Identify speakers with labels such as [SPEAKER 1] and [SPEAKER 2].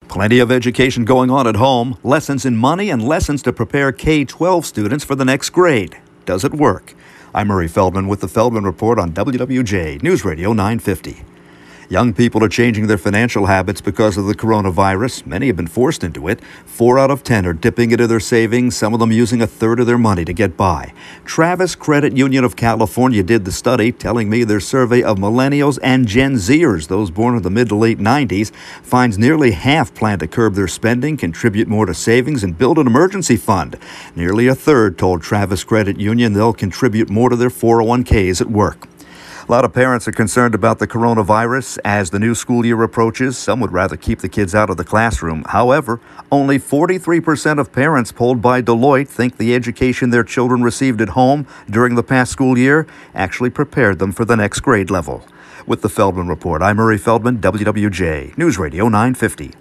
[SPEAKER 1] Plenty of education going on at home, lessons in money and lessons to prepare K-12 students for the next grade. Does it work? I'm Murray Feldman with the Feldman Report on WWJ News Radio 950. Young people are changing their financial habits because of the coronavirus. Many have been forced into it. 4 out of 10 are dipping into their savings, some of them using a third of their money to get by. Travis Credit Union of California did the study, telling me their survey of millennials and Gen Zers, those born in the mid to late 90s, finds nearly half plan to curb their spending, contribute more to savings, and build an emergency fund. Nearly a third told Travis Credit Union they'll contribute more to their 401ks at work. A lot of parents are concerned about the coronavirus as the new school year approaches. Some would rather keep the kids out of the classroom. However, only 43% of parents polled by Deloitte think the education their children received at home during the past school year actually prepared them for the next grade level. With the Feldman Report, I'm Murray Feldman, WWJ News Radio 950.